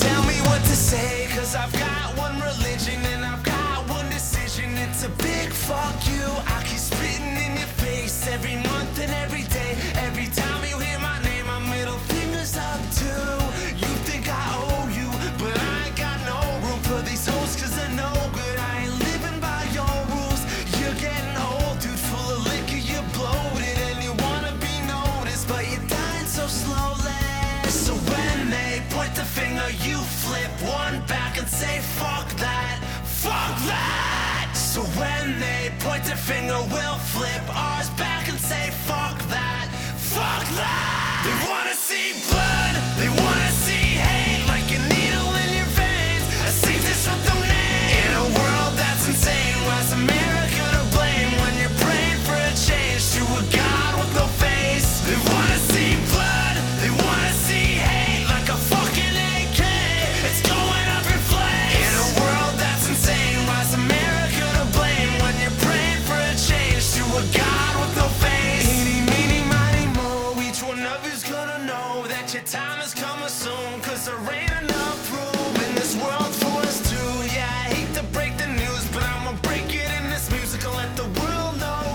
tell me what to say, cause I've got one religion and I've got one decision. It's a big fuck you. I keep spitting in your face every month and every day. Every time you hear my name, my middle finger's up too. You think I owe you, but I ain't got no room for these hoes, cause they're no good. I ain't living by your rules. You're getting old, dude, full of liquor, you're bloated, and you wanna be noticed, but you're dying so slowly. So when they point the finger, you flip one back and say, fuck that, fuck that. So when they point their finger, we'll flip ours back and say, fuck that, fuck that. They wanna see blood, they wanna see hate, like a needle in your veins, a sickness with no name. In a world that's insane, why's America to blame when you're praying for a change to a God with no face? They wanna see blood, they wanna see hate, like a fucking AK, it's going up in flames. In a world that's insane, why's America to blame when you're praying for a change to a God with no face? Eeny, meeny, miny, moe, each one of you's gonna know that your time is coming soon, cause there ain't enough room in this world for us two. Yeah, I hate to break the news, but I'ma break it in this music and let the world know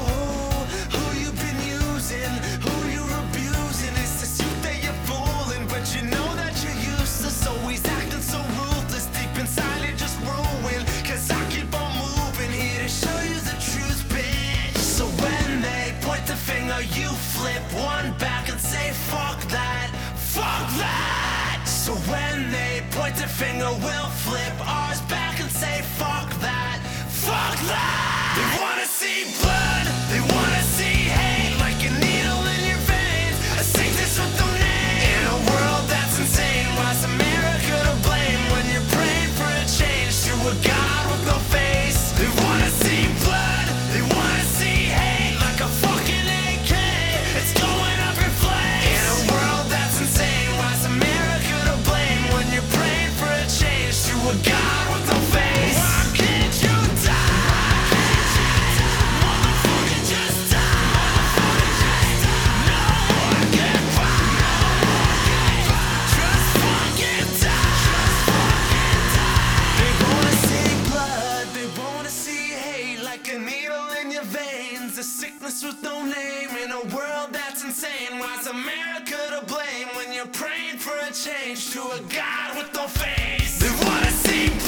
who you've been using, who you're abusing. It's the suit that you're fooling, but you know that you're useless, always acting so ruthless. Deep inside you're just ruined, cause I keep on moving here to show you the truth, bitch. So when they point the finger, you flip one back and say, fuck that, fuck that. So when they point their finger, we'll flip ours back and say, fuck that, fuck that. They wanna see blood, they wanna see hate, like a needle in your veins, a sickness with no name. In a world that's insane, why's America to blame when you're praying for a change to a God with no face? They wanna see blood, they wanna see hate, like a fucking AK, it's going up in flames. In a world that's insane, why's America to blame when you're praying for a change to a God with no face? Why can't you die? Motherfucker, just die. No one can fight. Just fucking die. They wanna see blood, they wanna see hate, like a needle in your veins, a sickness with no name. In a world that's insane, why's America to blame when you're praying for a change to a God with no face? They wanna see blood.